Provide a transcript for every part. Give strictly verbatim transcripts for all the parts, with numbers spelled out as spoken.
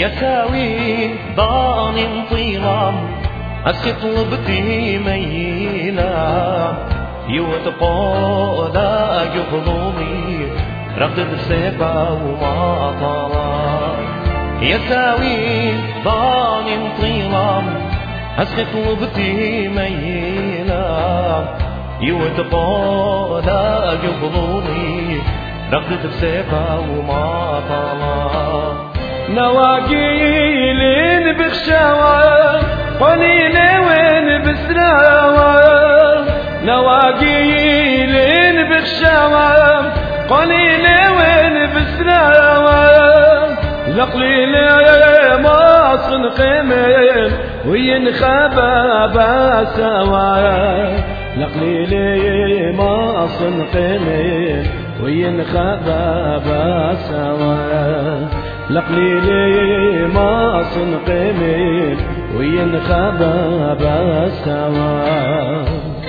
يساوي ضاني طيلام أسطلبتي ميلا يوتقودا يخضومي رغد السيبا وما طالا يساوي ضاني طيلام أسطلبتي ميلا يوتقودا يخضومي رغد السيبا وما طالا نواقيلين بخشاوة قليلة وين بسراوة نواقيلين بخشاوة قليلة وين بسراوة لقليلة ما صنقمين وينخبى بسوا لقليلة ما صنقمين وينخبى بسوا لقليلي ما صنقمين وينخبى بسوا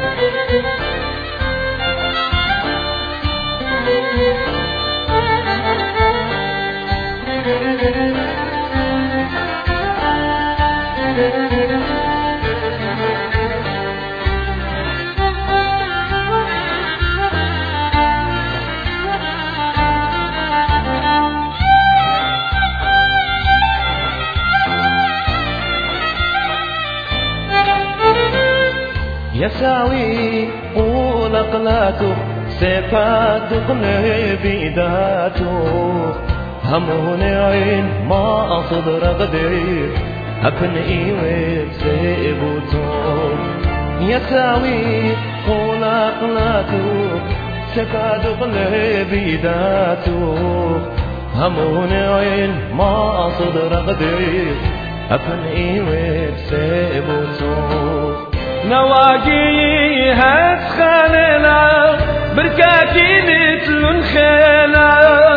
يساوي قول أقلاته سيفات قلبي ذاته همون عين ما أصدر غدير أبن إيوه سيبوتو يساوي قول أقلاته سيفات قلبي ذاته همون عين ما أصدر غدير أبن إيوه سيبوتو نواقي هتخاننا بركاكي مثل خينا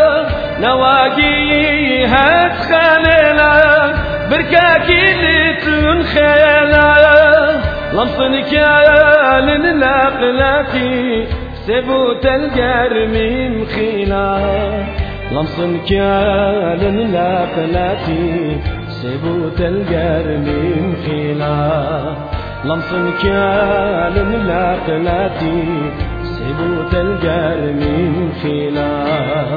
نواقي هتخاننا بركاكي مثل خينا لمصن كان نقلاتي سبوت القرمي مخينا لمصن كان نقلاتي سبوت القرمي مخينا لمصن كان لاقلاتي سبوت القرمي مخيلا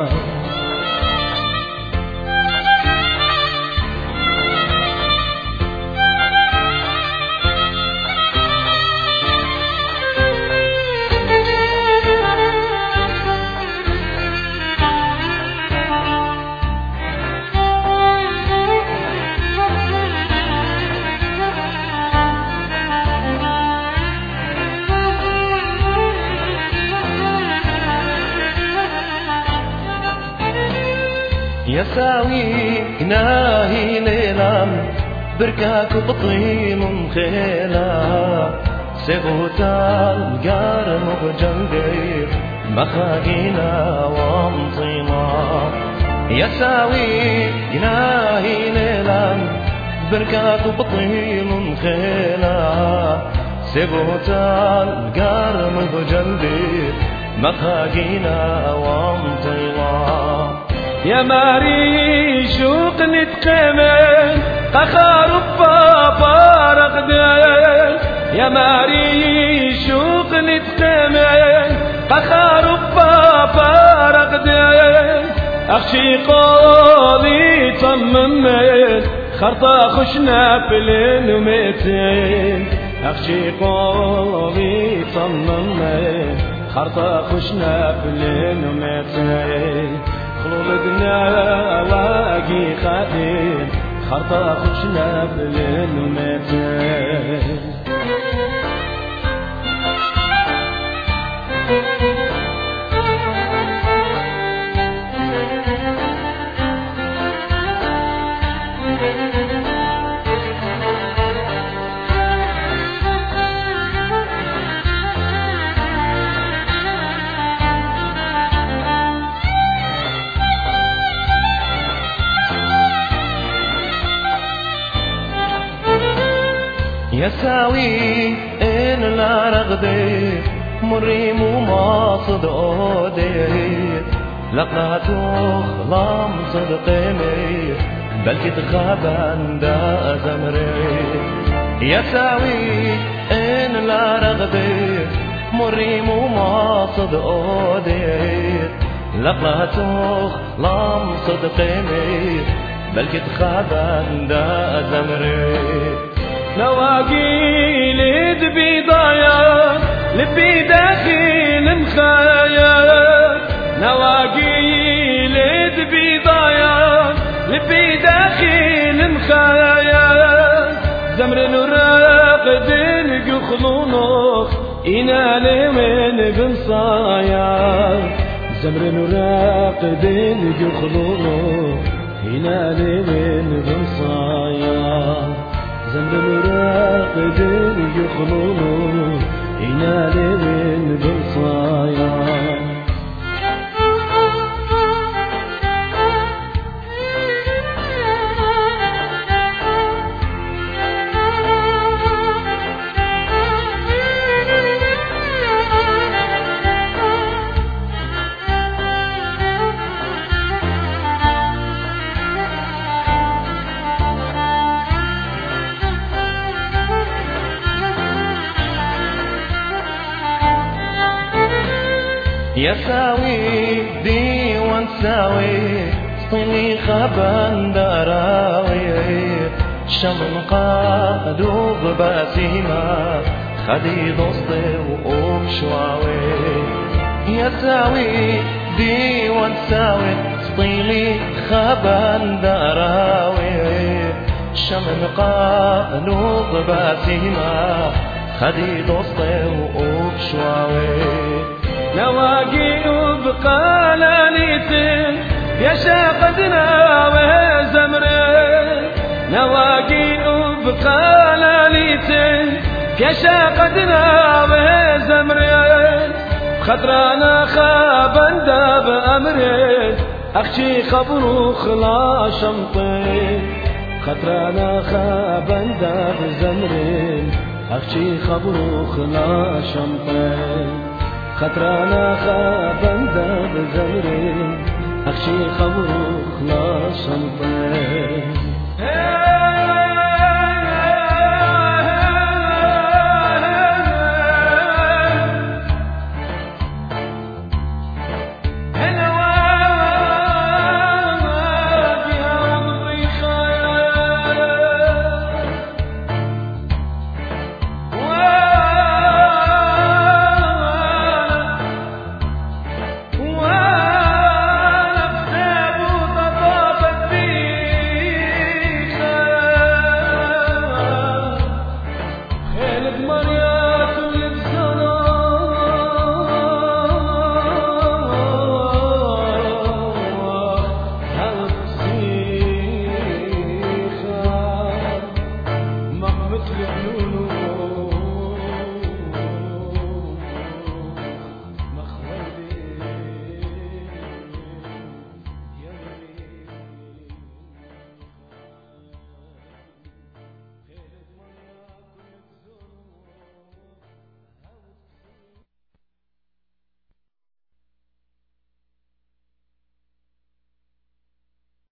يساوي ناهي ليلام بركاك بطيم خيلا سبوتا القار مخجنقي مخاقينا وامطيما يساوي ناهي ليلام بركاك بطيم خيلا سبوتا القار مخجنقي مخاقينا وامطيما يا ماري شوق نتقمن قخار بابا رقدن يا ماري شوق نتقمن قخار بابا رقدن أخشي قاضي طممن خرطة خشنا بلين ومتين أخشي قاضي طممن خرطة خشنا بلين ومتين خلقنا واقي خاتين خرطة خشنا بلين ومتين يساوي إن لا رغدي مريم وما صدقودي لقناته خلام صدقيني بلكي تخابن دا زمري يساوي إن لا رغبي مريم وما صدقودي لقلاتوخ لام صدقيني بلكي تخابن دا زمري نواقي لد بضايا لبي داخل مخايا نواقي لد بضايا لبي داخل مخايا زمر نراقد نقخلونوخ إنالي من بنصايا زمر نراقد نقخلونوخ إنالي من بنصايا زمر نراقد نقخلونوخ إنالي من بنصايا يساوي دي ونساوي سطيني خبان دراوي شمن قادو بباسيما خدي دوستي وقوم شواوي يساوي دي ونساوي سطيني خبان دراوي شمن قادو بباسيما خدي دوستي وقوم شواوي نواقي وبقالانيتين يا شاقدنا وزمرين نواقي وبقالانيتين يا شاقدنا وزمرين خطرانا خابن داب أمرين أخشي خبرو خلا شمطين خطرانا خابن داب زمرين أخشي خبرو خلا شمطين خطرانا خابن داب زمرين أخشي خبرو خلاص البين